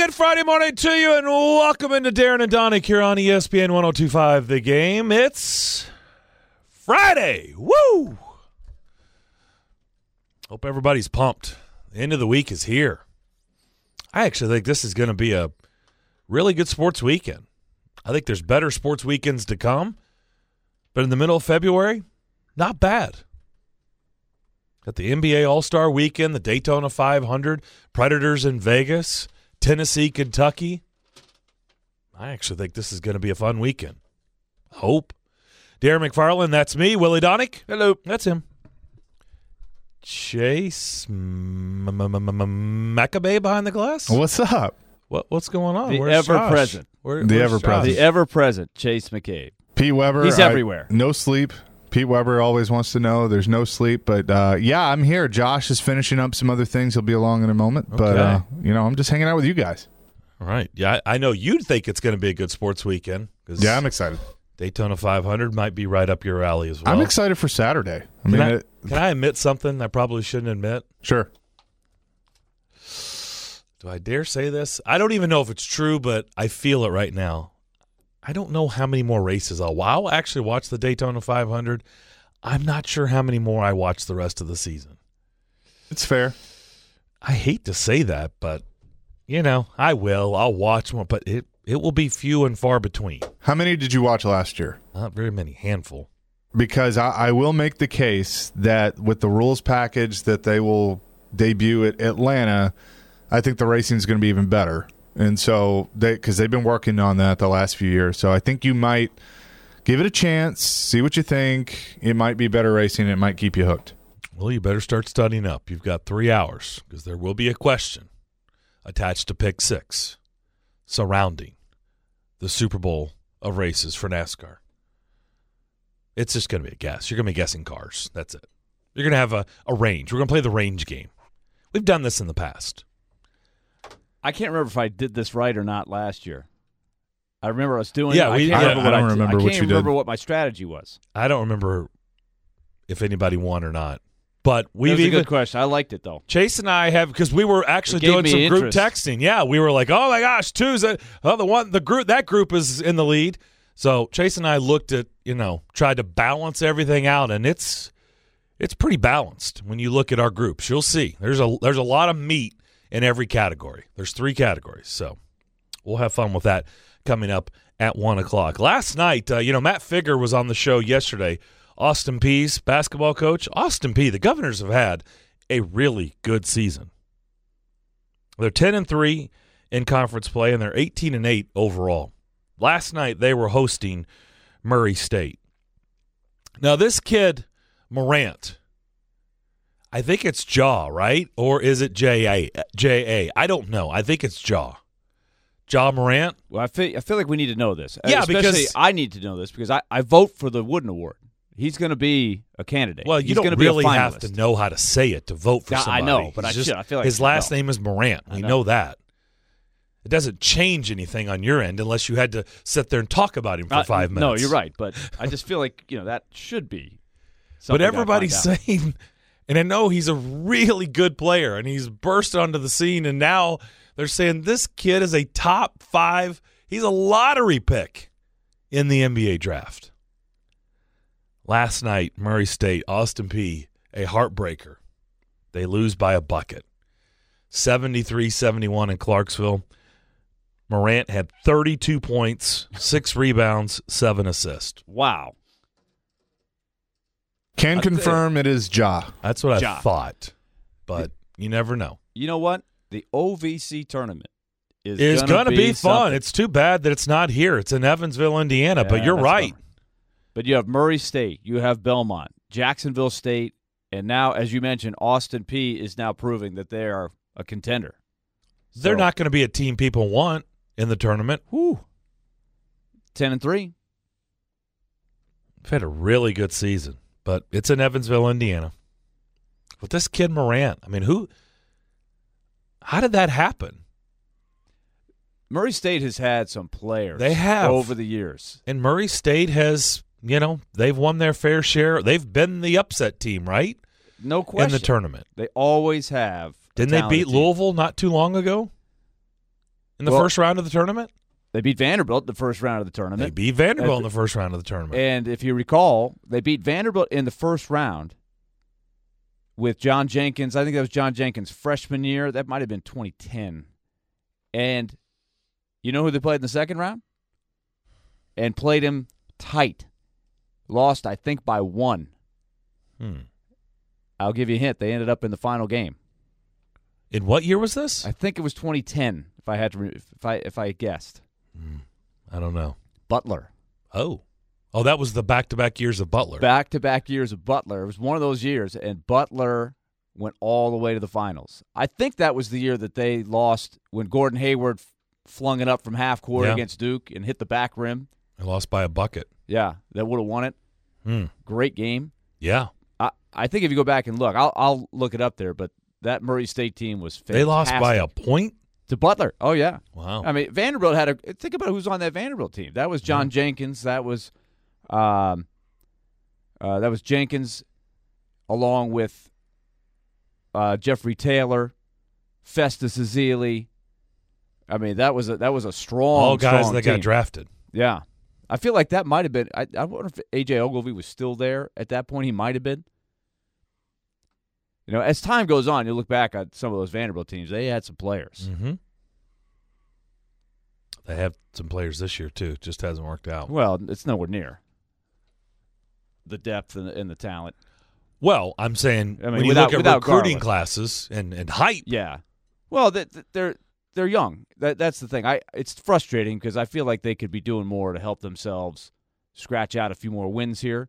good Friday morning to you, and welcome into Darren and Donick here on ESPN 102.5 The Game. It's Friday. Woo! Hope everybody's pumped. The end of the week is here. I actually think this is going to be a really good sports weekend. I think there's better sports weekends to come, but in the middle of February, not bad. Got the NBA All-Star Weekend, the Daytona 500, Predators in Vegas, Tennessee, Kentucky. I actually think this is going to be a fun weekend. Hope. Darren McFarland, that's me. Willie Donick. Hello. That's him. Chase Maccabee behind the glass. What's up? What's going on? The Where's ever-present. Josh? The ever-present. The ever-present Chase McCabe. Pete Weber. He's everywhere. No sleep. Pete Weber always wants to know there's no sleep. But, yeah, I'm here. Josh is finishing up some other things. He'll be along in a moment. Okay. But, I'm just hanging out with you guys. All right. Yeah, I know you'd think it's going to be a good sports weekend. Yeah, I'm excited. Daytona 500 might be right up your alley as well. I'm excited for Saturday. Can I admit something I probably shouldn't admit? Sure. Do I dare say this? I don't even know if it's true, but I feel it right now. I don't know how many more races I'll actually watch the Daytona 500. I'm not sure how many more I watch the rest of the season. It's fair. I hate to say that, but, I will. I'll watch more, but it will be few and far between. How many did you watch last year? Not very many, handful. Because I will make the case that with the rules package that they will debut at Atlanta, I think the racing is going to be even better. And so, because they've been working on that the last few years. So I think you might give it a chance, see what you think. It might be better racing. It might keep you hooked. Well, you better start studying up. You've got 3 hours because there will be a question attached to Pick 6 surrounding the Super Bowl of races for NASCAR. It's just going to be a guess. You're going to be guessing cars. That's it. You're going to have a range. We're going to play the range game. We've done this in the past. I can't remember if I did this right or not last year. I remember I was doing Yeah, it. I don't remember what you did. I can't remember what my strategy was. I don't remember if anybody won or not. But That was a good question. I liked it, though. Chase and I have, because we were actually It gave doing me some group interest. texting. Yeah, we were like, oh my gosh, Tuesday. Oh, that group is in the lead. So Chase and I looked at, tried to balance everything out, and it's pretty balanced when you look at our groups. You'll see there's a lot of meat in every category. There's 3 categories, so we'll have fun with that coming up at 1 o'clock. Last night, Matt Figger was on the show yesterday. Austin Peay's basketball coach. Austin Peay, the Governors have had a really good season. They're 10-3 in conference play, and they're 18-8 overall. Last night, they were hosting Murray State. Now, this kid, Morant, I think it's Ja, right? Or is it J.A.? I don't know. I think it's Ja. Ja Morant. Well, I feel like we need to know this. Yeah, Especially because I need to know this because I vote for the Wooden Award. He's going to be a candidate. Well, you He's don't gonna be a really have finalist. to know how to say it to vote for Yeah, somebody. I know, but He's I feel like his I last know. name is Morant. We know that. It doesn't change anything on your end unless you had to sit there and talk about him for 5 minutes. No, you're right, but I just feel like that should be. But something I everybody's find out. saying, and I know he's a really good player, and he's burst onto the scene, and now they're saying this kid is a top 5. He's a lottery pick in the NBA draft. Last night, Murray State, Austin Peay, a heartbreaker. They lose by a bucket. 73-71 in Clarksville. Morant had 32 points, 6 rebounds, 7 assists. Wow. Can confirm it is Ja. That's what I Ja. thought, but you never know. You know what? The OVC tournament is It's going to be fun. something. It's too bad that it's not here. It's in Evansville, Indiana, but Yeah, you're that's right. bummer. But you have Murray State, you have Belmont, Jacksonville State, and now, as you mentioned, Austin Peay is now proving that they are a contender. They're So, not going to be a team people want in the tournament. Whew. 10-3. They've had a really good season, but it's in Evansville, Indiana. With this kid Morant, I mean, how did that happen? Murray State has had some players They have. over the years. And Murray State has, they've won their fair share. They've been the upset team, right? No question. In the tournament. They always have. Didn't they beat Louisville not too long ago in the first round of the tournament? They beat Vanderbilt in the first round of the tournament. They beat Vanderbilt in the first round of the tournament. And if you recall, they beat Vanderbilt in the first round with John Jenkins. I think that was John Jenkins' freshman year. That might have been 2010. And you know who they played in the second round? And played him tight. Lost, I think, by 1. I'll give you a hint. They ended up in the final game. In what year was this? I think it was 2010. If I had to, if I guessed. I don't know. Butler. Oh, that was the back-to-back years of Butler. Back-to-back years of Butler. It was one of those years, and Butler went all the way to the finals. I think that was the year that they lost when Gordon Hayward flung it up from half court against Duke and hit the back rim. They lost by a bucket. Yeah, that would have won it. Great game. Yeah. I think if you go back and look, I'll look it up there, but that Murray State team was fantastic. They lost by a point? To Butler. Oh, yeah. Wow. I mean, Vanderbilt think about who's on that Vanderbilt team. That was John Jenkins. That was Jenkins along with Jeffrey Taylor, Festus Ezeli. I mean, that was a strong all guys strong that team. got drafted. Yeah. I feel like that might have been I wonder if A.J. Ogilvy was still there at that point. He might have been. You know, as time goes on, you look back at some of those Vanderbilt teams, they had some players. Mm-hmm. They have some players this year, too. It just hasn't worked out. Well, it's nowhere near the depth and the talent. Well, I'm saying I mean, when you look at recruiting classes and hype. Yeah. Well, they're young. That's the thing. It's frustrating because I feel like they could be doing more to help themselves scratch out a few more wins here.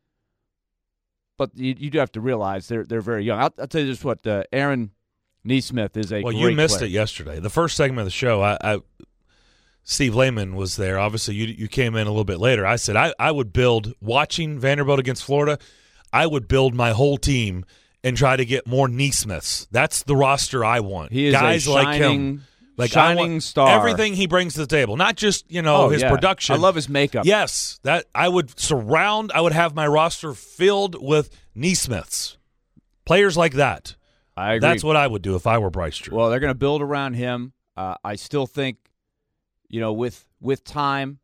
But you do have to realize they're very young. I'll tell you just what, Aaron Neesmith is a great you missed player. it yesterday. The first segment of the show, Steve Lehman was there. Obviously, you came in a little bit later. I said I would build, watching Vanderbilt against Florida, I would build my whole team and try to get more Neesmiths. That's the roster I want. He is guys a like him. Shining star. Everything he brings to the table, not just his production. I love his makeup. Yes, that I would have my roster filled with Neesmiths, players like that. I agree. That's what I would do if I were Bryce Drew. Well, they're going to build around him. I still think, with time,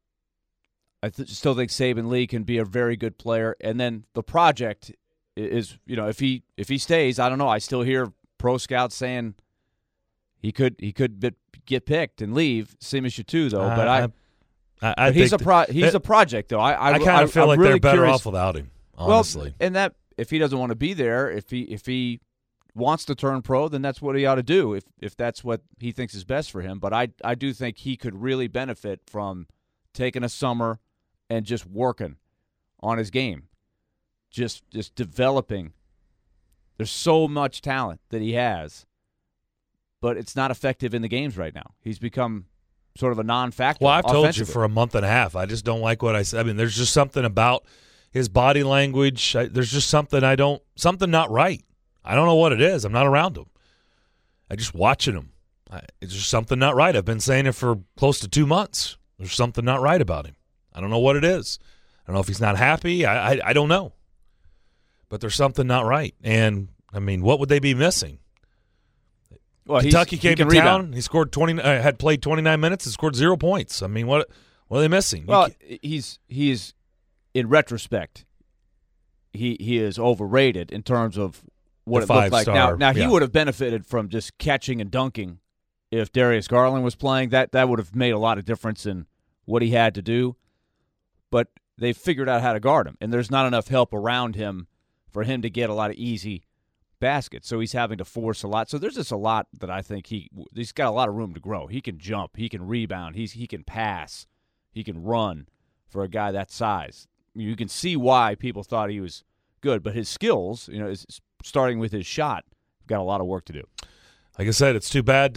still think Saban Lee can be a very good player. And then the project is, if he stays, I don't know. I still hear pro scouts saying he could get picked and leave. Same as you too, though. But he's a project, though. I kind of feel like really they're better curious. off without him. Honestly, well, and that if he doesn't want to be there, if he wants to turn pro, then that's what he ought to do. If that's what he thinks is best for him. But I do think he could really benefit from taking a summer and just working on his game, just developing. There's so much talent that he has, but it's not effective in the games right now. He's become sort of a non-factor. Well, I've told you for a month and a half. I just don't like what I said. I mean, there's just something about his body language. There's just something not right. I don't know what it is. I'm not around him. I just watching him. It's just something not right. I've been saying it for close to 2 months. There's something not right about him. I don't know what it is. I don't know if he's not happy. I don't know. But there's something not right. And, I mean, what would they be missing? Well, Kentucky came to town. Rebound. He scored had played 29 minutes and scored 0 points. I mean, what are they missing? Well, he's in retrospect, he is overrated in terms of what it looked like. Now he would have benefited from just catching and dunking if Darius Garland was playing. That would have made a lot of difference in what he had to do. But they figured out how to guard him, and there's not enough help around him for him to get a lot of easy baskets. So he's having to force a lot. So there's just a lot that I think he's got a lot of room to grow. He can jump, he can rebound, he can pass, he can run for a guy that size. You can see why people thought he was good, but his skills, starting with his shot, got a lot of work to do. Like I said, it's too bad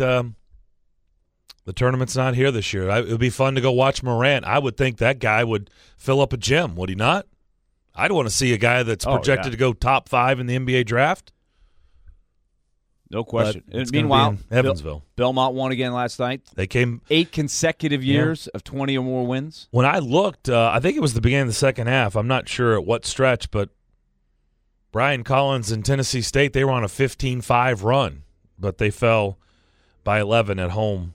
the tournament's not here this year. It would be fun to go watch Morant. I would think that guy would fill up a gym, would he not? I'd want to see a guy that's projected to go top 5 in the NBA draft. No question. And meanwhile, in Evansville. Belmont won again last night. They came 8 consecutive years of 20 or more wins. When I looked, I think it was the beginning of the second half. I'm not sure at what stretch, but Brian Collins and Tennessee State, they were on a 15-5 run, but they fell by 11 at home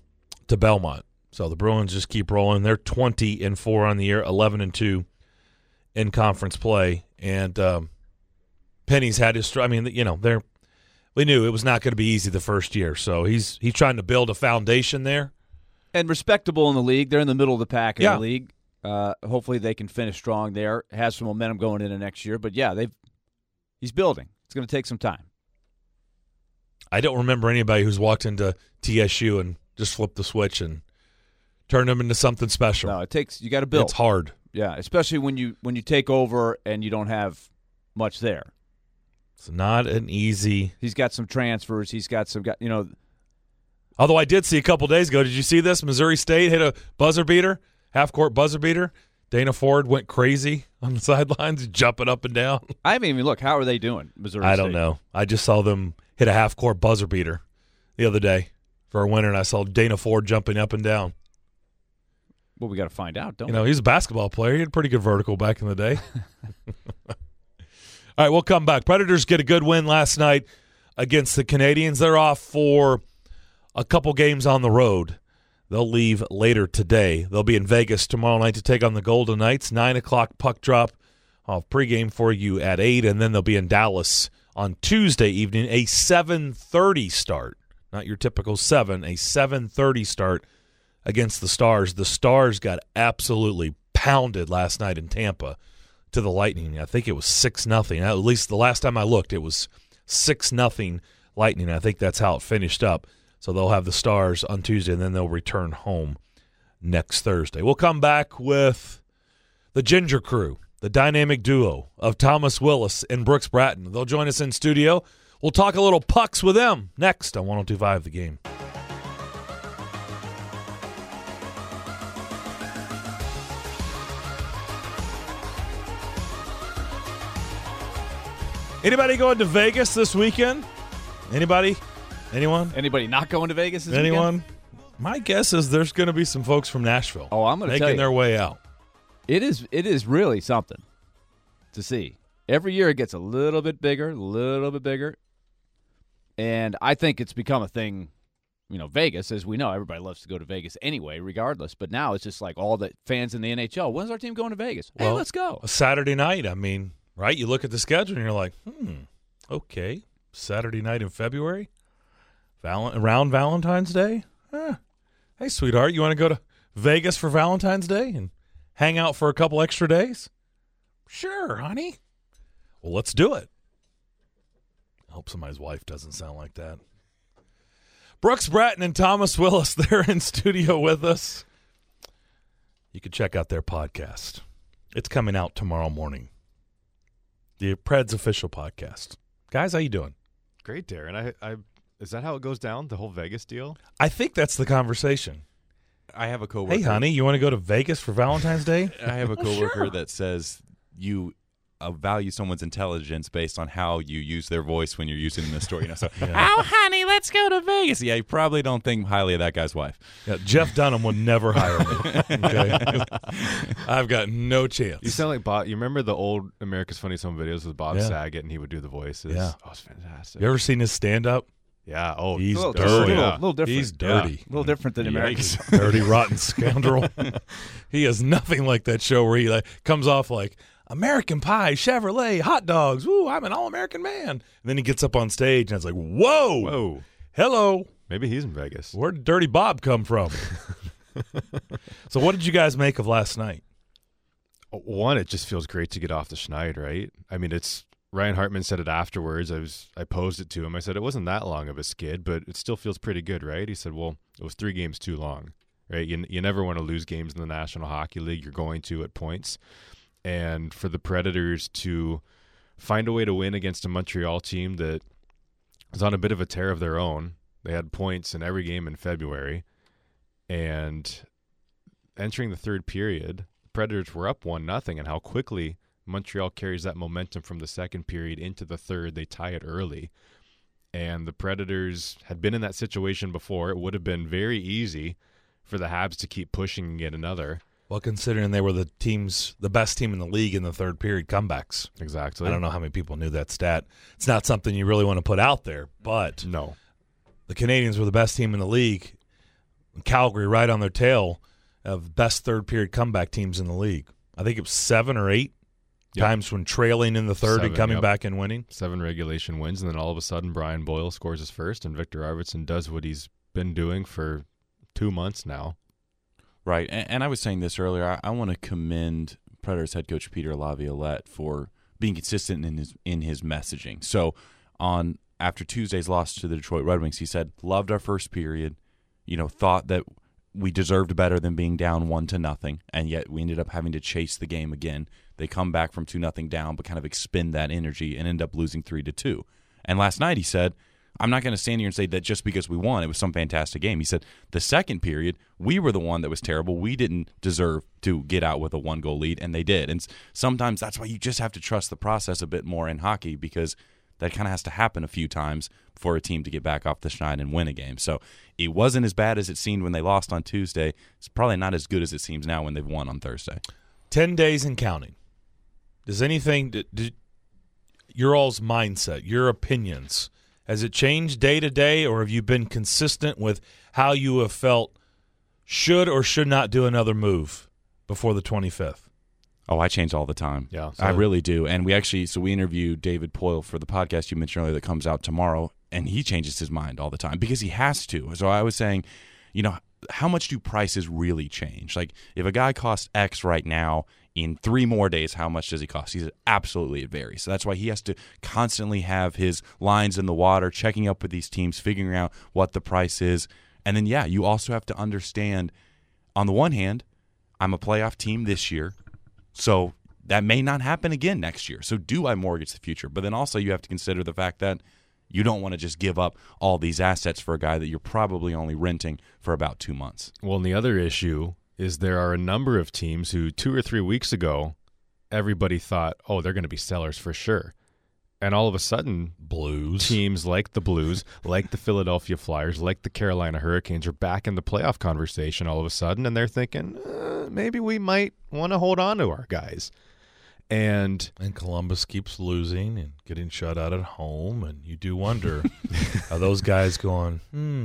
to Belmont. So the Bruins just keep rolling. They're 20-4 on the year, 11-2 in conference play. And Penny's had his. I mean, we knew it was not going to be easy the first year. So he's trying to build a foundation there. And respectable in the league. They're in the middle of the pack in the league. Hopefully they can finish strong there. Has some momentum going into next year. But yeah, he's building. It's going to take some time. I don't remember anybody who's walked into TSU and just flipped the switch and turned them into something special. No, you got to build. It's hard. Yeah, especially when you take over and you don't have much there. It's not an easy. He's got some transfers. He's got some. Although I did see a couple days ago. Did you see this? Missouri State hit a buzzer beater, half-court buzzer beater. Dana Ford went crazy on the sidelines, jumping up and down. I haven't even looked. How are they doing, Missouri State? I don't know. I just saw them hit a half-court buzzer beater the other day for a winner, and I saw Dana Ford jumping up and down. Well, we got to find out, don't we? He's a basketball player. He had pretty good vertical back in the day. All right, we'll come back. Predators get a good win last night against the Canadians. They're off for a couple games on the road. They'll leave later today. They'll be in Vegas tomorrow night to take on the Golden Knights. 9 o'clock puck drop. I'll have pregame for you at 8, and then they'll be in Dallas on Tuesday evening, a 7:30 start. Not your typical 7, a 7:30 start against the Stars. The Stars got absolutely pounded last night in Tampa to the Lightning. I think it was 6-0. At least the last time I looked, it was 6-0 Lightning. I think that's how it finished up. So they'll have the Stars on Tuesday, and then they'll return home next Thursday. We'll come back with the Ginger Crew, the dynamic duo of Thomas Willis and Brooks Bratton. They'll join us in studio. We'll talk a little pucks with them next on 102.5 The Game. Anybody going to Vegas this weekend? Anybody? Anyone? Anybody not going to Vegas this Anyone? weekend? My guess is there's going to be some folks from Nashville. Oh, I'm going to tell you. Making their way out. It is really something to see. Every year it gets a little bit bigger. And I think it's become a thing, Vegas, as we know, everybody loves to go to Vegas anyway, regardless. But now it's just like all the fans in the NHL. When's our team going to Vegas? Hey, let's go. A Saturday night, right? You look at the schedule and you're like, okay, Saturday night in February? Around Valentine's Day? Hey, sweetheart, you want to go to Vegas for Valentine's Day and hang out for a couple extra days? Sure, honey. Well, let's do it. I hope somebody's wife doesn't sound like that. Brooks Bratton and Thomas Willis, they're in studio with us. You can check out their podcast. It's coming out tomorrow morning. The Preds official podcast. Guys, how you doing? Great, Darren. I is that how it goes down, the whole Vegas deal? I think that's the conversation. I have a coworker. Hey, honey, you want to go to Vegas for Valentine's Day? I have a coworker that says you value someone's intelligence based on how you use their voice when you're using the story. So, oh, honey, let's go to Vegas. Yeah, you probably don't think highly of that guy's wife. Yeah, Jeff Dunham would never hire me. Okay? I've got no chance. You sound like Bob. You remember the old America's Funniest Home Videos with Bob Saget, and he would do the voices? Yeah. Oh, it's fantastic. You ever seen his stand-up? Yeah. Oh, he's dirty. A little different. He's dirty. Yeah. A little different than America's. Dirty, rotten scoundrel. He is nothing like that show where he comes off like American Pie, Chevrolet, hot dogs. Woo, I'm an all-American man. And then he gets up on stage and it's like, whoa, hello. Maybe he's in Vegas. Where did Dirty Bob come from? So what did you guys make of last night? One, it just feels great to get off the schneid, right? I mean, Ryan Hartman said it afterwards. I posed it to him. I said it wasn't that long of a skid, but it still feels pretty good, right? He said, well, it was 3 games too long, right? You never want to lose games in the National Hockey League. You're going to at points. And for the Predators to find a way to win against a Montreal team that was on a bit of a tear of their own. They had points in every game in February. And entering the third period, the Predators were up 1-0, and how quickly Montreal carries that momentum from the second period into the third. They tie it early. And the Predators had been in that situation before. It would have been very easy for the Habs to keep pushing and get another. Well, considering they were the best team in the league in the third period comebacks. Exactly. I don't know how many people knew that stat. It's not something you really want to put out there, but no. The Canadians were the best team in the league Calgary right on their tail of best third-period comeback teams in the league. I think it was 7 or 8 times when trailing in the third and coming back and winning. 7 regulation wins, and then all of a sudden Brian Boyle scores his first, and Victor Arvidsson does what he's been doing for 2 months now. Right, and I was saying this earlier. I want to commend Predators head coach Peter Laviolette for being consistent in his messaging. So after Tuesday's loss to the Detroit Red Wings, he said, loved our first period, thought that we deserved better than being down 1-0, and yet we ended up having to chase the game again. They come back from 2-0 down, but kind of expend that energy and end up losing 3-2. And last night he said, I'm not going to stand here and say that just because we won, it was some fantastic game. He said the second period, we were the one that was terrible. We didn't deserve to get out with a 1-goal lead, and they did. And sometimes that's why you just have to trust the process a bit more in hockey, because that kind of has to happen a few times for a team to get back off the schneid and win a game. So it wasn't as bad as it seemed when they lost on Tuesday. It's probably not as good as it seems now when they've won on Thursday. 10 days and counting. Does anything, your all's mindset, your opinions, has it changed day to day, or have you been consistent with how you have felt should or should not do another move before the 25th? Oh, I change all the time. Yeah, I really do. And we interviewed David Poyle for the podcast you mentioned earlier that comes out tomorrow, and he changes his mind all the time because he has to. So I was saying, how much do prices really change? Like, if a guy costs X right now, in 3 more days, how much does he cost? He said, absolutely, it varies. So that's why he has to constantly have his lines in the water, checking up with these teams, figuring out what the price is. And then, you also have to understand, on the one hand, I'm a playoff team this year, so that may not happen again next year. So do I mortgage the future? But then also you have to consider the fact that you don't want to just give up all these assets for a guy that you're probably only renting for about 2 months. Well, and the other issue is there are a number of teams who 2 or 3 weeks ago, everybody thought, oh, they're going to be sellers for sure. And all of a sudden, teams like the Blues, like the Philadelphia Flyers, like the Carolina Hurricanes are back in the playoff conversation all of a sudden, and they're thinking, maybe we might want to hold on to our guys. And Columbus keeps losing and getting shut out at home, and you do wonder, are those guys going,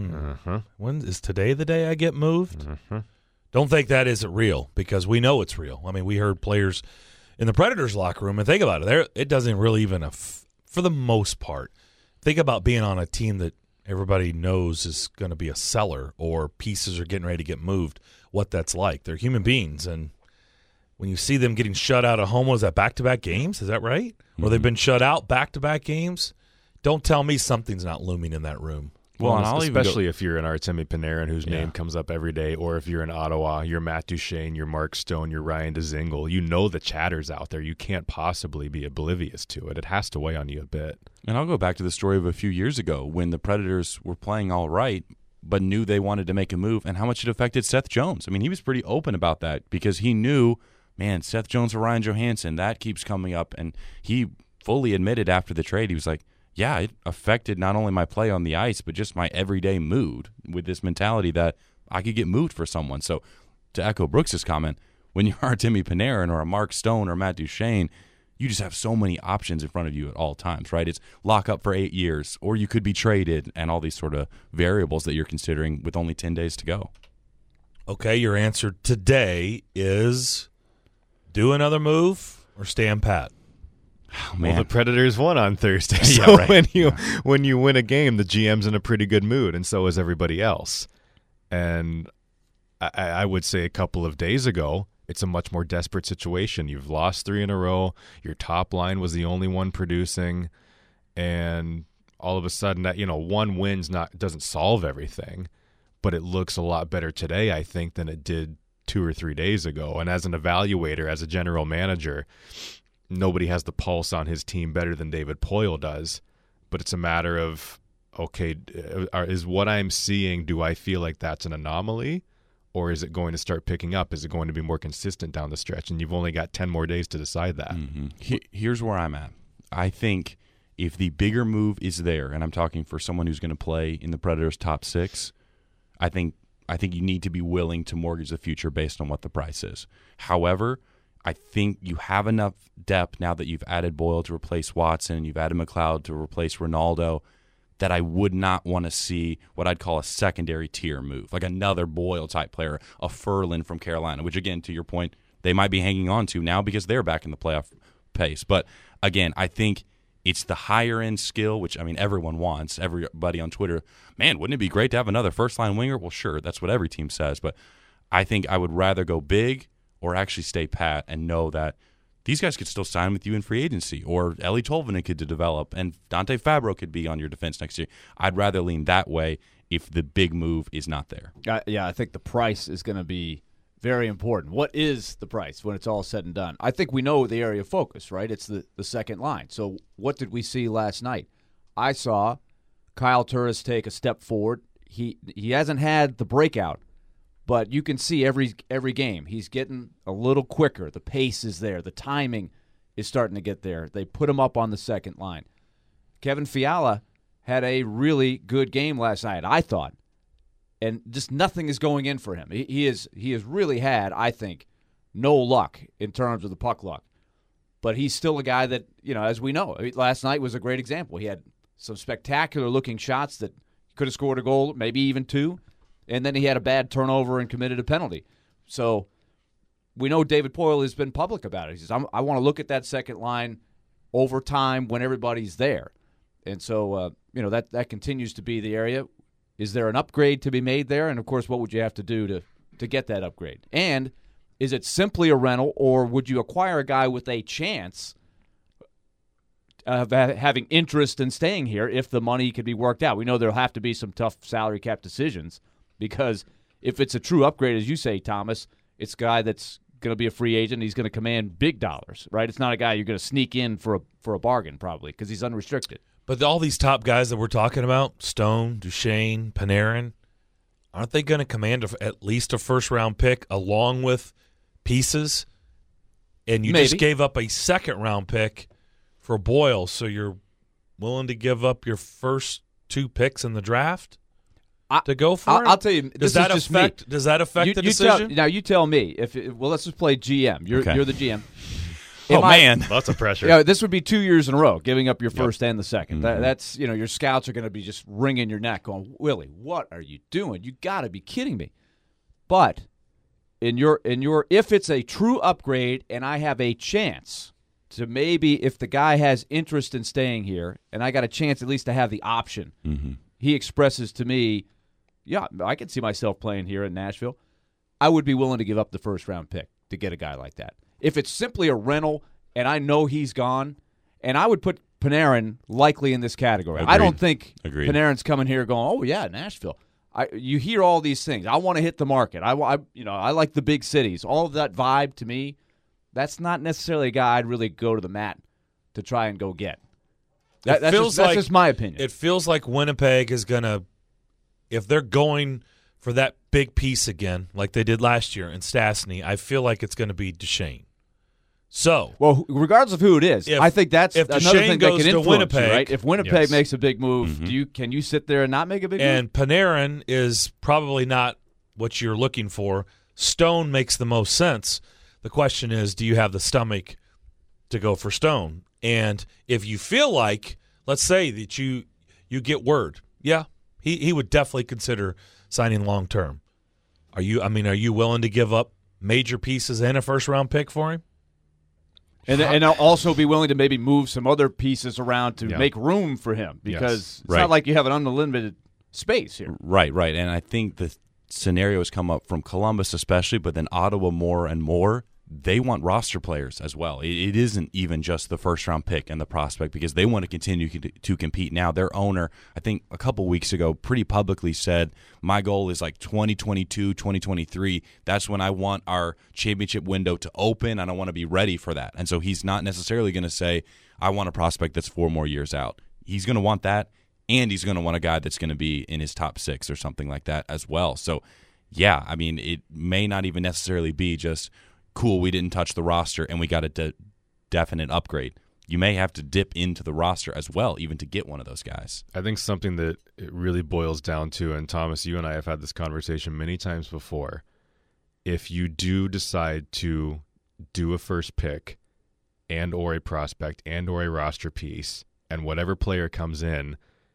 when is today the day I get moved? Don't think that isn't real, because we know it's real. I mean, we heard players in the Predators locker room, and think about it, it doesn't really even for the most part, think about being on a team that everybody knows is going to be a seller or pieces are getting ready to get moved, what that's like. They're human beings, and when you see them getting shut out at home, was that back-to-back games? Is that right? Or they've been shut out back-to-back games? Don't tell me something's not looming in that room. Well, especially if you're an Artemi Panarin whose name comes up every day, or if you're in Ottawa, you're Matt Duchene, you're Mark Stone, you're Ryan DeZingle. You know the chatter's out there. You can't possibly be oblivious to it. It has to weigh on you a bit. And I'll go back to the story of a few years ago when the Predators were playing all right, but knew they wanted to make a move, and how much it affected Seth Jones. I mean, he was pretty open about that because he knew, man, Seth Jones or Ryan Johansson, that keeps coming up. And he fully admitted after the trade, he was like, yeah, it affected not only my play on the ice, but just my everyday mood with this mentality that I could get moved for someone. So to echo Brooks's comment, when you're Artemi Panarin or a Mark Stone or Matt Duchene, you just have so many options in front of you at all times, right? It's lock up for 8 years, or you could be traded, and all these sort of variables that you're considering with only 10 days to go. Okay, your answer today is do another move or stand pat. Oh, well, the Predators won on Thursday, so when you win a game, the GM's in a pretty good mood, and so is everybody else. And I would say a couple of days ago, it's a much more desperate situation. You've lost 3 in a row. Your top line was the only one producing, and all of a sudden, that one win's doesn't solve everything, but it looks a lot better today, I think, than it did 2 or 3 days ago. And as an evaluator, as a general manager, nobody has the pulse on his team better than David Poyle does, but it's a matter of, okay, is what I'm seeing, do I feel like that's an anomaly, or is it going to start picking up? Is it going to be more consistent down the stretch? And you've only got 10 more days to decide that. Here's where I'm at. I think if the bigger move is there, and I'm talking for someone who's going to play in the Predators' top 6, I think you need to be willing to mortgage the future based on what the price is. However, I think you have enough depth now that you've added Boyle to replace Watson, you've added McLeod to replace Ronaldo, that I would not want to see what I'd call a secondary tier move, like another Boyle-type player, a Ferland from Carolina, which, again, to your point, they might be hanging on to now because they're back in the playoff pace. But, again, I think it's the higher-end skill, which, I mean, everyone wants. Everybody on Twitter, man, wouldn't it be great to have another first-line winger? Well, sure, that's what every team says. But I think I would rather go big or actually stay pat and know that these guys could still sign with you in free agency, or Ellie Tolvanen could develop, and Dante Fabro could be on your defense next year. I'd rather lean that way if the big move is not there. I think the price is going to be very important. What is the price when it's all said and done? I think we know the area of focus, right? It's the second line. So what did we see last night? I saw Kyle Turris take a step forward. He hasn't had the breakout, but you can see every game he's getting a little quicker. The pace is there. The timing is starting to get there. They put him up on the second line. Kevin Fiala had a really good game last night, I thought, and just nothing is going in for him. He has really had, I think, no luck in terms of the puck luck. But he's still a guy that, as we know, last night was a great example. He had some spectacular-looking shots that could have scored a goal, maybe even two. And then he had a bad turnover and committed a penalty. So we know David Poile has been public about it. He says, I want to look at that second line over time when everybody's there. And so, that continues to be the area. Is there an upgrade to be made there? And, of course, what would you have to do to get that upgrade? And is it simply a rental, or would you acquire a guy with a chance of having interest in staying here if the money could be worked out? We know there'll have to be some tough salary cap decisions. Because if it's a true upgrade, as you say, Thomas, it's a guy that's going to be a free agent. He's going to command big dollars, right? It's not a guy you're going to sneak in for a bargain, probably, because he's unrestricted. But all these top guys that we're talking about, Stone, Duchesne, Panarin, aren't they going to command at least a first-round pick along with pieces? And you just gave up a second-round pick for Boyle, so you're willing to give up your first two picks in the draft? To go for it? I'll tell you. Does that affect the decision? Now you tell me. Let's just play GM. You're the GM. Man, lots of pressure. This would be 2 years in a row, giving up your first and the second. Mm-hmm. That's your scouts are going to be just wringing your neck, going, Willie, what are you doing? You got to be kidding me. But in your if it's a true upgrade, and I have a chance to maybe if the guy has interest in staying here, and I got a chance at least to have the option, he expresses to me. Yeah, I can see myself playing here in Nashville. I would be willing to give up the first-round pick to get a guy like that. If it's simply a rental and I know he's gone, and I would put Panarin likely in this category. Agreed. I don't think Agreed. Panarin's coming here going, oh, yeah, Nashville. You hear all these things. I want to hit the market. I like the big cities. All of that vibe to me, that's not necessarily a guy I'd really go to the mat to try and go get. That's just my opinion. It feels like Winnipeg is going to, if they're going for that big piece again, like they did last year in Stastny, I feel like it's going to be Duchesne. So, well, regardless of who it is, I think that's another thing that can influence Winnipeg, you, right? If Winnipeg makes a big move, can you sit there and not make a big move? And Panarin is probably not what you're looking for. Stone makes the most sense. The question is, do you have the stomach to go for Stone? And if you feel like, let's say that you get word, he would definitely consider signing long term. Are you willing to give up major pieces and a first round pick for him? And I'll also be willing to maybe move some other pieces around to make room for him because it's not like you have an unlimited space here. Right. And I think the scenario has come up from Columbus especially, but then Ottawa more and more. They want roster players as well. It isn't even just the first-round pick and the prospect because they want to continue to compete now. Their owner, I think a couple weeks ago, pretty publicly said, my goal is like 2022, 2023. That's when I want our championship window to open, and I want to be ready for that. And so he's not necessarily going to say, I want a prospect that's 4 more years out. He's going to want that, and he's going to want a guy that's going to be in his top 6 or something like that as well. So, yeah, I mean, it may not even necessarily be just – cool, we didn't touch the roster and we got a definite upgrade. You may have to dip into the roster as well, even to get one of those guys. I think something that it really boils down to, and Thomas, you and I have had this conversation many times before, if you do decide to do a first pick and or a prospect and or a roster piece, and whatever player comes in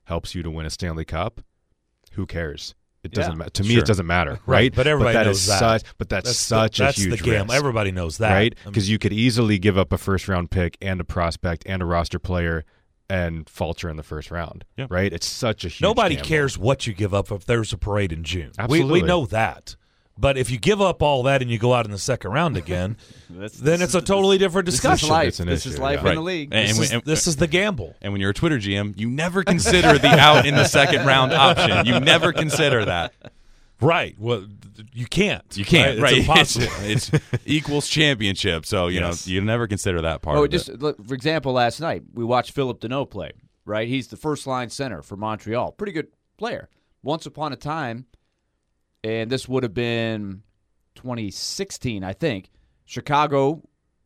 helps you to win a Stanley Cup, who cares? It doesn't matter. To me, Sure. it doesn't matter, right? But everybody knows that. That's such a huge That's the gamble. risk, Everybody knows that. right? Because you could easily give up a first-round pick and a prospect and a roster player and falter in the first round, right? It's such a huge Nobody gamble. cares what you give up if there's a parade in June. Absolutely. We know that. But if you give up all that and you go out in the second round again, then it's a totally different discussion. This is life in the league. This is the gamble. And when you're a Twitter GM, you never consider the out in the second round option. You never consider that. Right. Well, you can't. You can't. Right. It's impossible. It's equals championship. So, you know, you never consider that part of it. Look, for example, last night we watched Philip Deneau play, right? He's the first-line center for Montreal. Pretty good player. Once upon a time, and this would have been 2016, I think, Chicago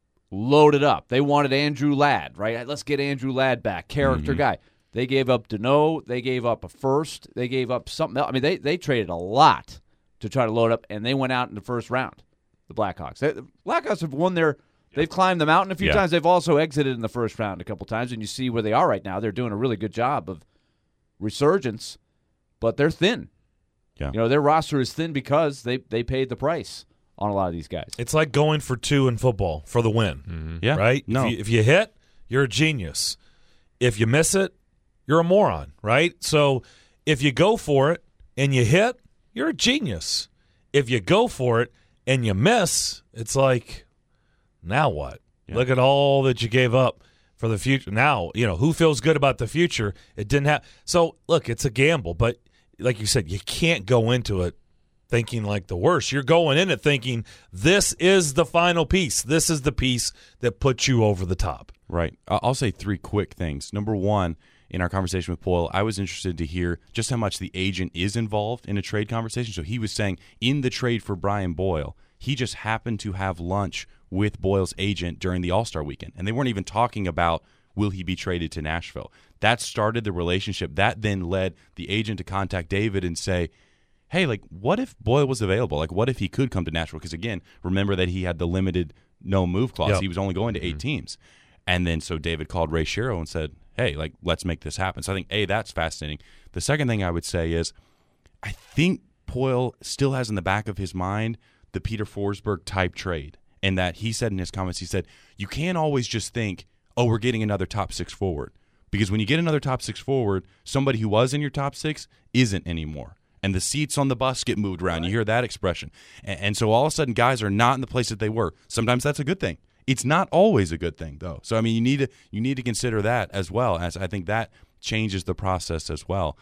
loaded up. They wanted Andrew Ladd, right? Let's get Andrew Ladd back, character guy. They gave up Deneau. They gave up a first. They gave up something else. I mean, they traded a lot to try to load up, and they went out in the first round, the Blackhawks. The Blackhawks have won they've climbed the mountain a few times. They've also exited in the first round a couple times, and you see where they are right now. They're doing a really good job of resurgence, but they're thin. Yeah. You know, their roster is thin because they paid the price on a lot of these guys. It's like going for two in football for the win. Mm-hmm. Yeah. Right? No. If you hit, you're a genius. If you miss it, you're a moron, right? So if you go for it and you hit, you're a genius. If you go for it and you miss, it's like, now what? Yeah. Look at all that you gave up for the future. Now, you know, who feels good about the future? It didn't have. So, look, it's a gamble, but like you said, you can't go into it thinking like the worst. You're going in it thinking this is the final piece. This is the piece that puts you over the top. Right. I'll say three quick things. Number one, in our conversation with Poyle, I was interested to hear just how much the agent is involved in a trade conversation. So he was saying in the trade for Brian Boyle, he just happened to have lunch with Boyle's agent during the All-Star weekend. And they weren't even talking about will he be traded to Nashville. That started the relationship. That then led the agent to contact David and say, hey, like, what if Boyle was available? Like, what if he could come to Nashville? Because, again, remember that he had the limited no-move clause. Yep. He was only going to 8 teams. And then so David called Ray Shero and said, hey, like, let's make this happen. So I think, A, that's fascinating. The second thing I would say is I think Poyle still has in the back of his mind the Peter Forsberg type trade, and that he said in his comments, he said, you can't always just think, oh, we're getting another top 6 forward. Because when you get another top 6 forward, somebody who was in your top 6 isn't anymore. And the seats on the bus get moved around. Right. You hear that expression. And so all of a sudden guys are not in the place that they were. Sometimes that's a good thing. It's not always a good thing, though. So, I mean, you need to consider that as well, as I think that changes the process as well.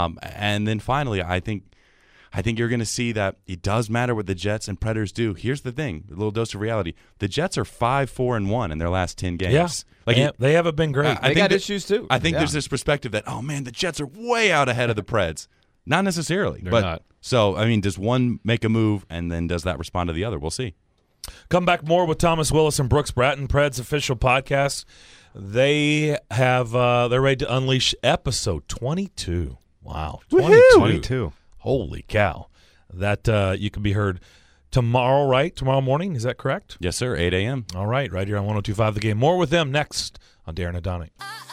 And then finally, I think you're going to see that it does matter what the Jets and Predators do. Here's the thing, a little dose of reality. The Jets are 5-4-1 in their last 10 games. Yeah, like they haven't been great. They got issues, too. I think there's this perspective that, oh, man, the Jets are way out ahead of the Preds. Not necessarily. They're not. So, I mean, does one make a move, and then does that respond to the other? We'll see. Come back more with Thomas Willis and Brooks Bratton, Preds official podcast. They have they're ready to unleash episode 22. Wow, 22. Holy cow! That you can be heard tomorrow, right? Tomorrow morning, is that correct? Yes, sir. 8 a.m. All right, right here on 102.5 The Game. More with them next on Darren and Donnie.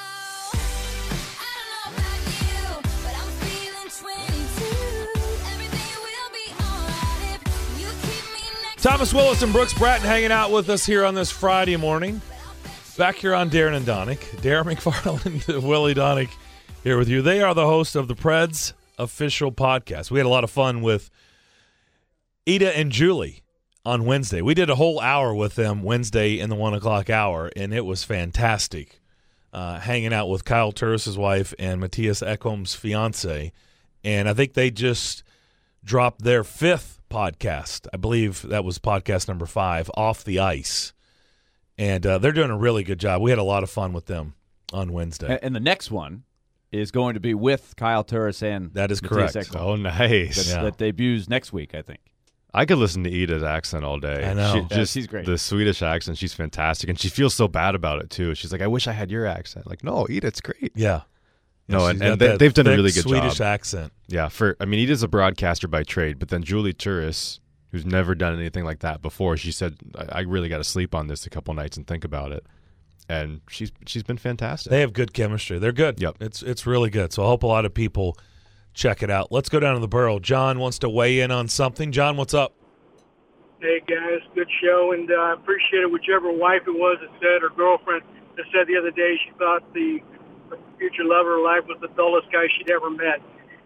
Thomas Willis and Brooks Bratton hanging out with us here on this Friday morning. Back here on Darren and Donick. Darren McFarland, Willie Donick here with you. They are the host of the Preds official podcast. We had a lot of fun with Ida and Julie on Wednesday. We did a whole hour with them Wednesday in the 1 o'clock hour, and it was fantastic. Hanging out with Kyle Turris' wife and Matthias Ekholm's fiance. And I think they just dropped their 5th podcast. I believe that was podcast number 5, Off the Ice. And they're doing a really good job. We had a lot of fun with them on Wednesday. And the next one is going to be with Kyle Turris and that is Matthias correct. Ekholm. Oh, nice. That debuts next week, I think. I could listen to Ida's accent all day. I know. She's great. The Swedish accent, she's fantastic. And she feels so bad about it, too. She's like, I wish I had your accent. Like, no, Ida, it's great. Yeah. No, and they've done a really good Swedish job. accent. Yeah. Ida's a broadcaster by trade, but then Julie Turris, who's never done anything like that before, she said, I really got to sleep on this a couple nights and think about it. and she's been fantastic. They have good chemistry. They're good. Yep. It's really good. So I hope a lot of people check it out. Let's go down to the Borough. John wants to weigh in on something. John, what's up? Hey, guys, good show, and I appreciated whichever wife it was that said, or girlfriend that said the other day she thought the future lover of life was the dullest guy she'd ever met.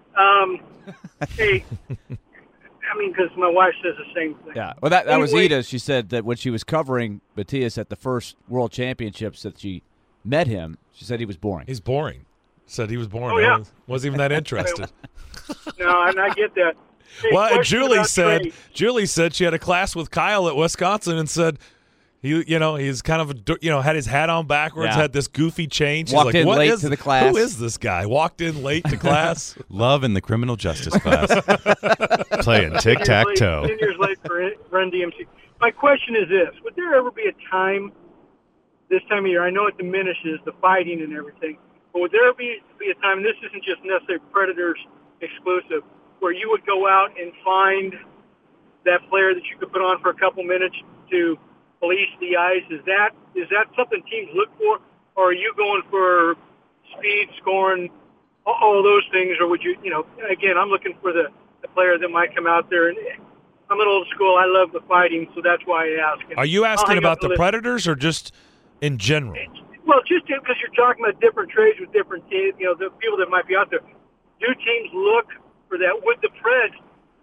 Hey, I mean, because my wife says the same thing. Yeah, well, that was Ida. She said that when she was covering Matthias at the first World Championships that she met him, she said he was boring. He's boring. Said he was boring. Oh, yeah. Wasn't even that interested. No, and I get that. Hey, well, Julie said she had a class with Kyle at Wisconsin and said he's kind of had his hat on backwards, had this goofy change. Walked in late to the class. Who is this guy? Walked in late to class. Love in the criminal justice class. Playing tic-tac-toe. 10 years late for Run DMC. My question is this. Would there ever be a time this time of year, I know it diminishes the fighting and everything, but would there be a time, and this isn't just necessarily Predators exclusive, where you would go out and find that player that you could put on for a couple minutes to police the ice? Is that something teams look for, or are you going for speed, scoring, all those things, or would you, again, I'm looking for the player that might come out there, and I'm an old school. I love the fighting, so that's why I ask. Are you asking about the Predators or just in general? Well, just because you're talking about different trades with different teams, the people that might be out there. Do teams look for that? With the Preds,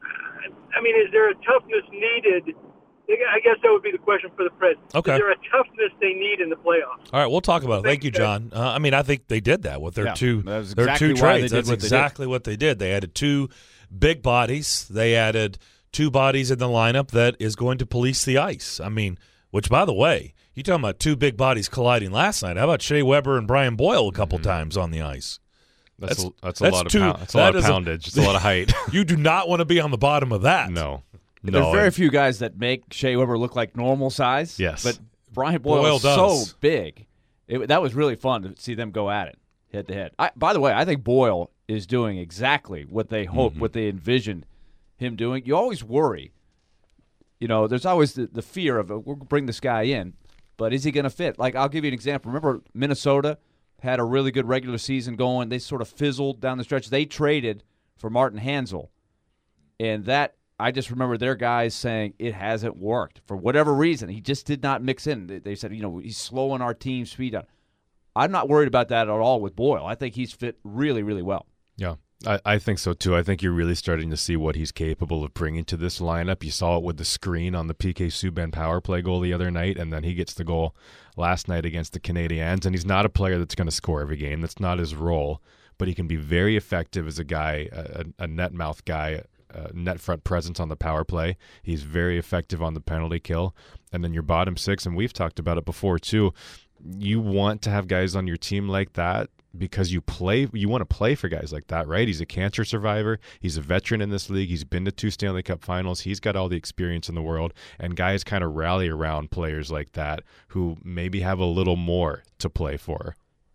I mean, is there a toughness needed? I guess that would be the question for the Preds. Okay. Is there a toughness they need in the playoffs? All right, we'll talk about it. Thank you, John. I think they did that with their two trades. That's exactly what they did. They added two big bodies. They added two bodies in the lineup that is going to police the ice. I mean, which, by the way, you're talking about two big bodies colliding last night. How about Shea Weber and Brian Boyle a couple times on the ice? That's a lot of poundage. It's a lot of height. You do not want to be on the bottom of that. No. There's very few guys that make Shea Weber look like normal size. Yes. But Brian Boyle is so big. That was really fun to see them go at it head to head. By the way, I think Boyle is doing exactly what they hoped, what they envisioned him doing. You always worry. There's always the fear of, we'll bring this guy in, but is he going to fit? Like, I'll give you an example. Remember Minnesota had a really good regular season going. They sort of fizzled down the stretch. They traded for Martin Hanzal. And that, I just remember their guys saying it hasn't worked. For whatever reason, he just did not mix in. They said, he's slowing our team speed down. I'm not worried about that at all with Boyle. I think he's fit really, really well. Yeah, I think so too. I think you're really starting to see what he's capable of bringing to this lineup. You saw it with the screen on the PK Subban power play goal the other night, and then he gets the goal last night against the Canadiens. And he's not a player that's going to score every game. That's not his role. But he can be very effective as a guy, a net mouth guy, net front presence on the power play. He's very effective on the penalty kill. And then your bottom six, and we've talked about it before too, you want to have guys on your team like that because you want to play for guys like that, right? He's a cancer survivor. He's a veteran in this league. He's been to 2 Stanley Cup finals. He's got all the experience in the world, and guys kind of rally around players like that who maybe have a little more to play for.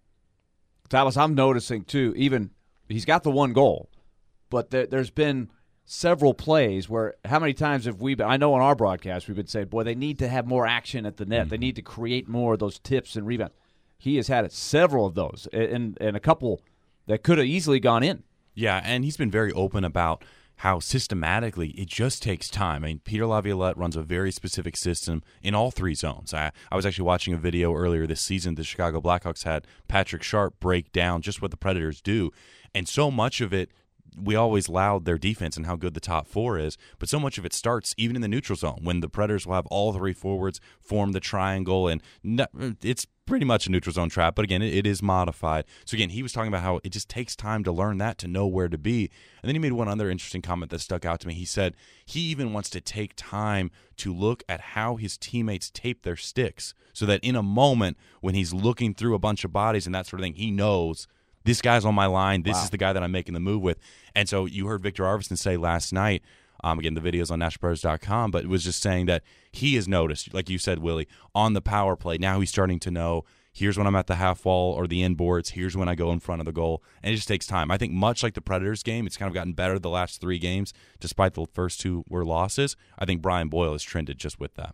Dallas, I'm noticing too, even he's got the one goal, but there's been several plays where how many times have we been, I know on our broadcast we've been saying, boy, they need to have more action at the net. They need to create more of those tips and rebounds. He has had several of those and a couple that could have easily gone in. Yeah, and he's been very open about how systematically it just takes time. I mean, Peter Laviolette runs a very specific system in all 3 zones. I was actually watching a video earlier this season. The Chicago Blackhawks had Patrick Sharp break down just what the Predators do, and so much of it, we always laud their defense and how good the top 4 is, but so much of it starts even in the neutral zone when the Predators will have all 3 forwards form the triangle, and it's pretty much a neutral zone trap, but again, it is modified. So again, he was talking about how it just takes time to learn that, to know where to be. And then he made one other interesting comment that stuck out to me. He said he even wants to take time to look at how his teammates tape their sticks so that in a moment when he's looking through a bunch of bodies and that sort of thing, he knows this guy's on my line. This is the guy that I'm making the move with. And so you heard Victor Arvidsson say last night, again, the video's on NashvillePredators.com, but it was just saying that he has noticed, like you said, Willie, on the power play. Now he's starting to know, here's when I'm at the half wall or the end boards. Here's when I go in front of the goal. And it just takes time. I think much like the Predators game, it's kind of gotten better the last 3 games, despite the first 2 were losses. I think Brian Boyle has trended just with that.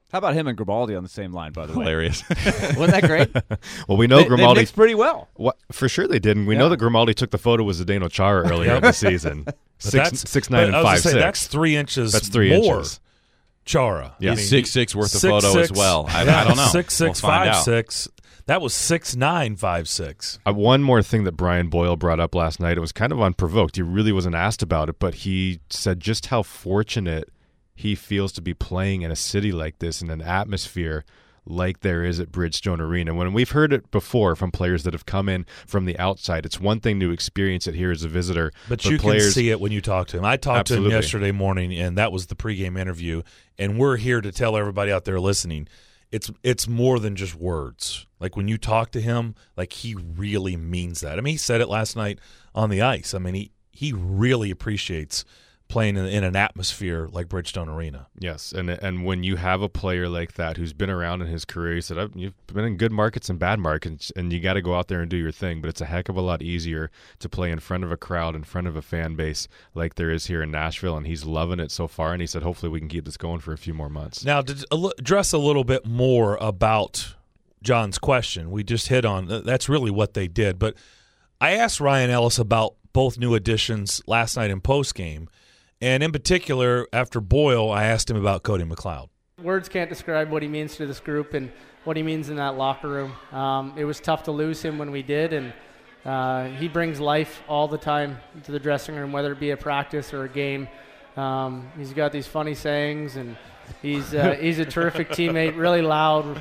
How about him and Grimaldi on the same line, by the way? Hilarious. Wasn't that great? Well, we know Grimaldi. They mixed pretty well. For sure they did. And we know that Grimaldi took the photo with Zdeno Chara earlier in the season. 6'9" and 5'6". That's 3 inches That's 3 more. inches. Chara. Yeah. 6'6" worth of photo as well. I don't know. 6'6", 5'6". That was 6'9", 5'6". One more thing that Brian Boyle brought up last night, it was kind of unprovoked. He really wasn't asked about it, but he said just how fortunate he feels to be playing in a city like this, in an atmosphere like there is at Bridgestone Arena. When we've heard it before from players that have come in from the outside, it's one thing to experience it here as a visitor. But you can see it when you talk to him. I talked to him yesterday morning, and that was the pregame interview, and we're here to tell everybody out there listening, it's more than just words. Like when you talk to him, like he really means that. I mean, he said it last night on the ice. I mean, he really appreciates playing in an atmosphere like Bridgestone Arena. Yes, and when you have a player like that who's been around in his career, he said, you've been in good markets and bad markets, and you got to go out there and do your thing, but it's a heck of a lot easier to play in front of a crowd, in front of a fan base like there is here in Nashville, and he's loving it so far, and he said hopefully we can keep this going for a few more months. Now, to address a little bit more about John's question, we just hit on, that's really what they did, but I asked Ryan Ellis about both new additions last night in postgame. And in particular, after Boyle, I asked him about Cody McLeod. Words can't describe what he means to this group and what he means in that locker room. It was tough to lose him when we did, and he brings life all the time to the dressing room, whether it be a practice or a game. He's got these funny sayings, and he's a terrific teammate, really loud.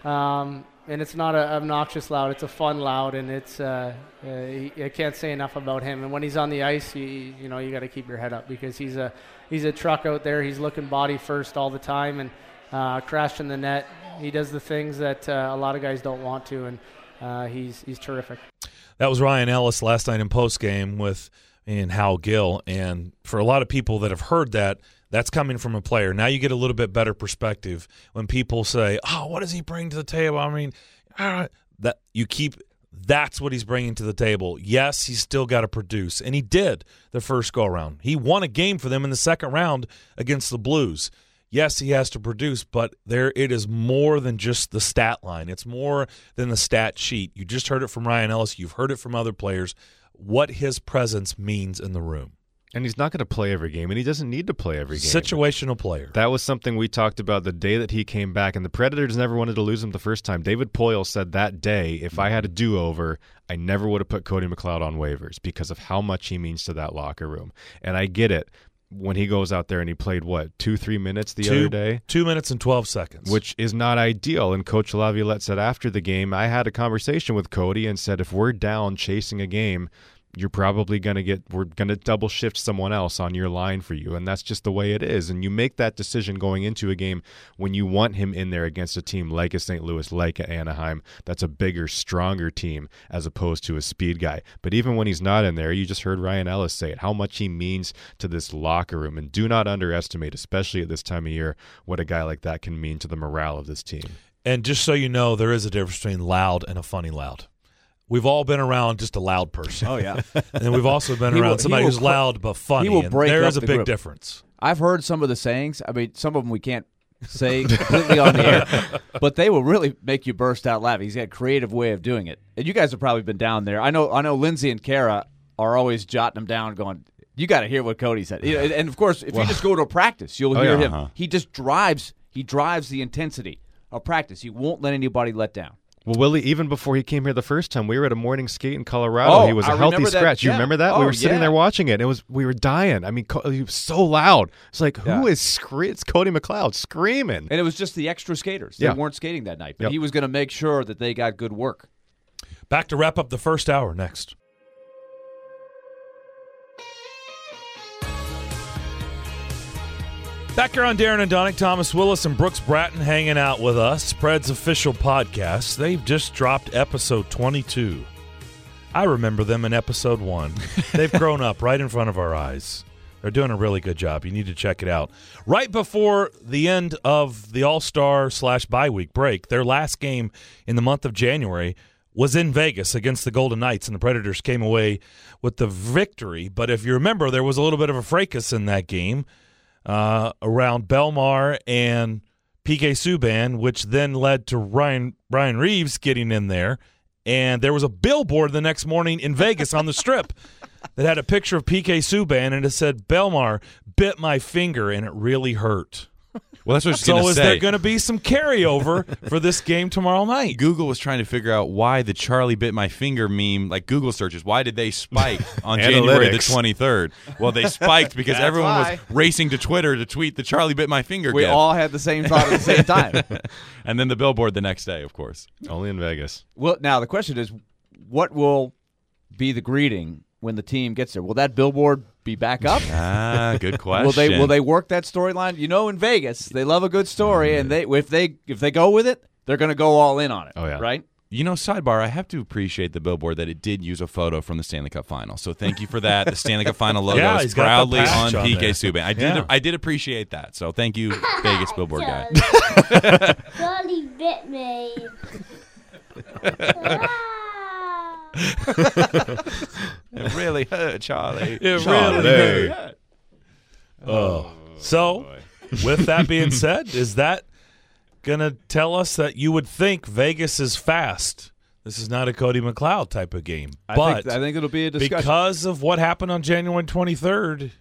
And it's not an obnoxious loud; it's a fun loud, and it's I can't say enough about him. And when he's on the ice, you got to keep your head up because he's a truck out there. He's looking body first all the time and crashing the net. He does the things that a lot of guys don't want to, and he's terrific. That was Ryan Ellis last night in postgame with Hal Gill, and for a lot of people that have heard that. That's coming from a player. Now you get a little bit better perspective when people say, "Oh, what does he bring to the table?" I mean, that's what he's bringing to the table. Yes, he's still got to produce, and he did the first go-around. He won a game for them in the second round against the Blues. Yes, he has to produce, but it is more than just the stat line. It's more than the stat sheet. You just heard it from Ryan Ellis. You've heard it from other players, what his presence means in the room. And he's not going to play every game, and he doesn't need to play every game. Situational player. That was something we talked about the day that he came back, and the Predators never wanted to lose him the first time. David Poile said that day, if I had a do-over, I never would have put Cody McLeod on waivers because of how much he means to that locker room. And I get it. When he goes out there and he played, 2-3 minutes the other day? 2 minutes and 12 seconds. Which is not ideal. And Coach Laviolette said after the game, I had a conversation with Cody and said, if we're down chasing a game, you're probably we're going to double shift someone else on your line for you. And that's just the way it is. And you make that decision going into a game when you want him in there against a team like a St. Louis, like a Anaheim. That's a bigger, stronger team as opposed to a speed guy. But even when he's not in there, you just heard Ryan Ellis say it, how much he means to this locker room. And do not underestimate, especially at this time of year, what a guy like that can mean to the morale of this team. And just so you know, there is a difference between loud and a funny loud. We've all been around just a loud person. Oh, yeah. And we've also been around somebody who's loud but funny. He will break there is a the big group. Difference. I've heard some of the sayings. I mean, some of them we can't say completely on the air, but they will really make you burst out laughing. He's got a creative way of doing it. And you guys have probably been down there. I know Lindsay and Kara are always jotting them down going, you got to hear what Cody said. And, of course, if you just go to a practice, you'll hear him. He just drives the intensity of practice. He won't let anybody let down. Well, Willie, even before he came here the first time, we were at a morning skate in Colorado. He was a healthy scratch. You remember that? We were sitting there watching it. We were dying. I mean, he was so loud. It's like, who is screaming? It's Cody McLeod screaming. And it was just the extra skaters. They weren't skating that night. But he was going to make sure that they got good work. Back to wrap up the first hour next. Back here on Darren and Donick, Thomas Willis and Brooks Bratton hanging out with us. Preds official podcast. They've just dropped episode 22. I remember them in episode 1. They've grown up right in front of our eyes. They're doing a really good job. You need to check it out. Right before the end of the All-Star/bye week break, their last game in the month of January was in Vegas against the Golden Knights, and the Predators came away with the victory. But if you remember, there was a little bit of a fracas in that game. Around Belmar and PK Subban, which then led to Ryan Reaves getting in there. And there was a billboard the next morning in Vegas on the Strip that had a picture of PK Subban, and it said, Belmar bit my finger, and it really hurt. Well, that's what I was going to say. So is there going to be some carryover for this game tomorrow night? Google was trying to figure out why the Charlie bit my finger meme, like Google searches, why did they spike on January the 23rd? Well, they spiked because everyone was racing to Twitter to tweet the Charlie bit my finger We gif. all had the same thought at the same time. And then the billboard the next day, of course. Only in Vegas. Well, now the question is, what will be the greeting when the team gets there? Will that billboard be back up? Good question. Will they work that storyline? You know, in Vegas, they love a good story, and if they go with it, they're going to go all in on it. Oh, yeah. Right? You know, sidebar, I have to appreciate the billboard that it did use a photo from the Stanley Cup Final. So thank you for that. The Stanley Cup Final logo is proudly on PK Subban. I did appreciate that. So thank you, Vegas billboard guy. Charlie bit me. It really hurt, Charlie. It really hurt. So, with that being said, is that going to tell us that you would think Vegas is fast? This is not a Cody McLeod type of game. I think it'll be a discussion. Because of what happened on January 23rd,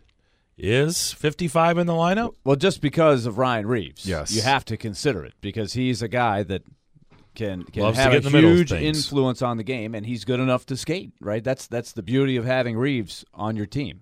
is 55 in the lineup? Well, just because of Ryan Reaves. Yes. You have to consider it because he's a guy that can Loves have to get a in the middle of huge things. influence on the game, and he's good enough to skate, right? That's the beauty of having Reaves on your team.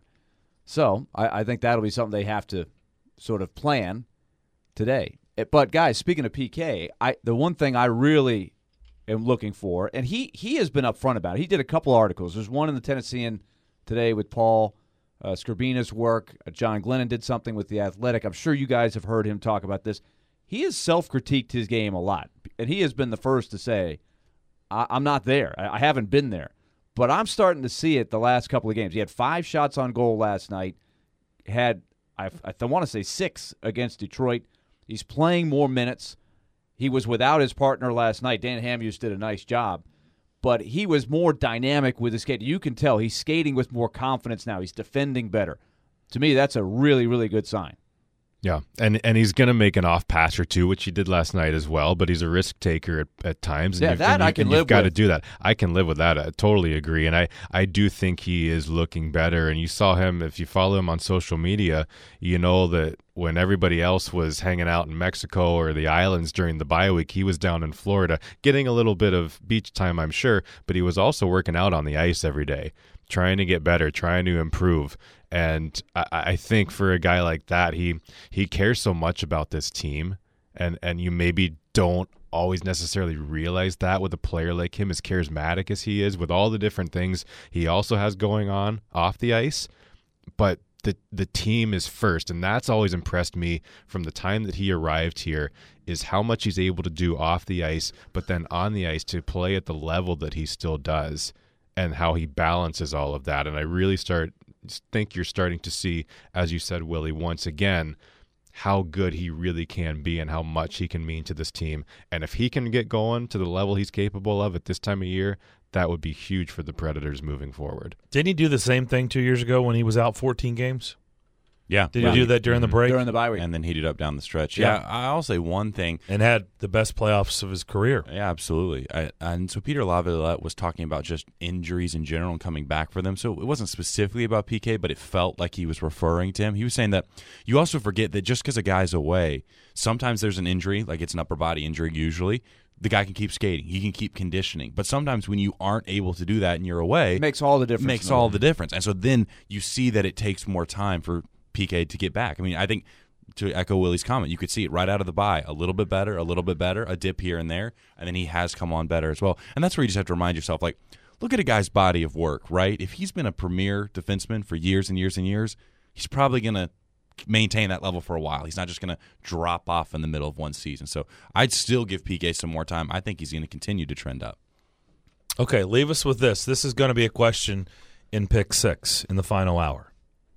So I think that'll be something they have to sort of plan today. But, guys, speaking of PK, the one thing I really am looking for, and he has been upfront about it. He did a couple articles. There's one in the Tennessean today with Paul Scribina's work. John Glennon did something with The Athletic. I'm sure you guys have heard him talk about this. He has self-critiqued his game a lot, and he has been the first to say, I'm not there. I haven't been there. But I'm starting to see it the last couple of games. He had 5 shots on goal last night, had, I want to say 6 against Detroit. He's playing more minutes. He was without his partner last night. Dan Hamhuis did a nice job. But he was more dynamic with his skating. You can tell he's skating with more confidence now. He's defending better. To me, that's a really, really good sign. Yeah, and he's going to make an off pass or two, which he did last night as well, but he's a risk taker at times. And I can live with. You've got to do that. I can live with that. I totally agree. And I do think he is looking better. And you saw him, if you follow him on social media, you know that when everybody else was hanging out in Mexico or the islands during the bye week, he was down in Florida getting a little bit of beach time, I'm sure, but he was also working out on the ice every day, trying to get better, trying to improve. And I think for a guy like that, he cares so much about this team, and you maybe don't always necessarily realize that with a player like him, as charismatic as he is, with all the different things he also has going on off the ice. But the team is first, and that's always impressed me from the time that he arrived here, is how much he's able to do off the ice, but then on the ice to play at the level that he still does, and how he balances all of that. And I really think you're starting to see, as you said, Willie, once again, how good he really can be and how much he can mean to this team. And if he can get going to the level he's capable of at this time of year, that would be huge for the Predators moving forward. Didn't he do the same thing 2 years ago when he was out 14 games? Yeah. Did he do that during the break? During the bye week. And then heated up down the stretch. Yeah, I'll say one thing. And had the best playoffs of his career. Yeah, absolutely. And so Peter Laviolette was talking about just injuries in general and coming back for them. So it wasn't specifically about PK, but it felt like he was referring to him. He was saying that you also forget that just because a guy's away, sometimes there's an injury, like it's an upper body injury usually. The guy can keep skating. He can keep conditioning. But sometimes when you aren't able to do that and you're away, it makes all the difference. Makes all the difference. And so then you see that it takes more time for PK to get back. I mean, I think, to echo Willie's comment, you could see it right out of the bye. A little bit better, a dip here and there, and then he has come on better as well. And that's where you just have to remind yourself, like, look at a guy's body of work, right? If he's been a premier defenseman for years and years and years, he's probably going to maintain that level for a while. He's not just going to drop off in the middle of one season. So I'd still give PK some more time. I think he's going to continue to trend up. Okay, leave us with this. This is going to be a question in Pick 6 in the final hour.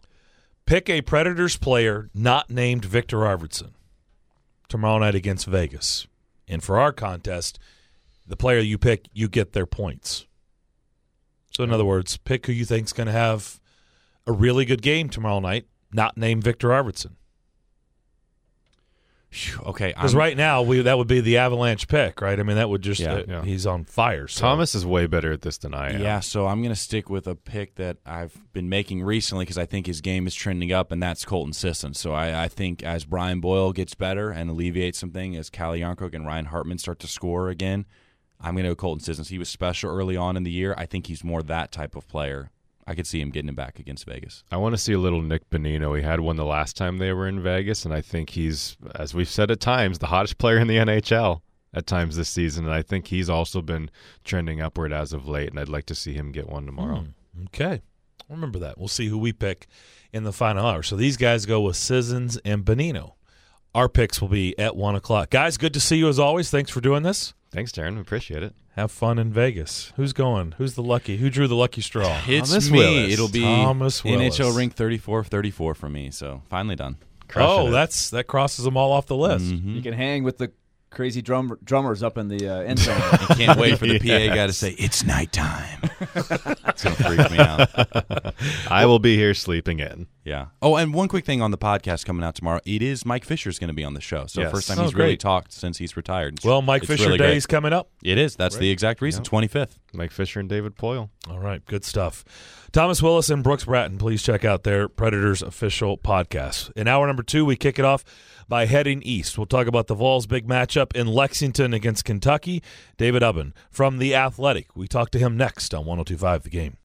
Pick a Predators player not named Victor Arvidsson tomorrow night against Vegas. And for our contest, the player you pick, you get their points. So in other words, pick who you think is going to have a really good game tomorrow night, not named Victor Arvidsson. Okay, because right now that would be the Avalanche pick, right? I mean, that would just he's on fire. So. Thomas is way better at this than I am. Yeah, so I'm going to stick with a pick that I've been making recently because I think his game is trending up, and that's Colton Sisson. So I think as Brian Boyle gets better and alleviates something, as Calle Jarnkrok and Ryan Hartman start to score again, I'm going to go Colton Sisson. He was special early on in the year. I think he's more that type of player. I could see him getting him back against Vegas. I want to see a little Nick Bonino. He had one the last time they were in Vegas, and I think he's, as we've said at times, the hottest player in the NHL at times this season, and I think he's also been trending upward as of late, and I'd like to see him get one tomorrow. Okay. I'll remember that. We'll see who we pick in the final hour. So these guys go with Sissons and Bonino. Our picks will be at 1 o'clock. Guys, good to see you as always. Thanks for doing this. Thanks, Darren. We appreciate it. Have fun in Vegas. Who's going? Who's the lucky? Who drew the lucky straw? It's Thomas me. Willis. It'll be Thomas Willis. NHL ring 34 for me. So finally done. That crosses them all off the list. Mm-hmm. You can hang with the crazy drummers up in the end zone. I can't wait for the PA guy to say, "It's nighttime." It's going to freak me out. I will be here sleeping in. Yeah. Oh, and one quick thing on the podcast coming out tomorrow. It is Mike Fisher's going to be on the show. So first time he's really talked since he's retired. Well, Mike Fisher really Day is coming up. It is. That's the exact reason. 25th. Mike Fisher and David Poile. All right. Good stuff. Thomas Willis and Brooks Bratton, please check out their Predators official podcast. In hour number 2, we kick it off by heading east. We'll talk about the Vols' big matchup in Lexington against Kentucky. David Ubben from The Athletic. We talk to him next on 102.5 The Game.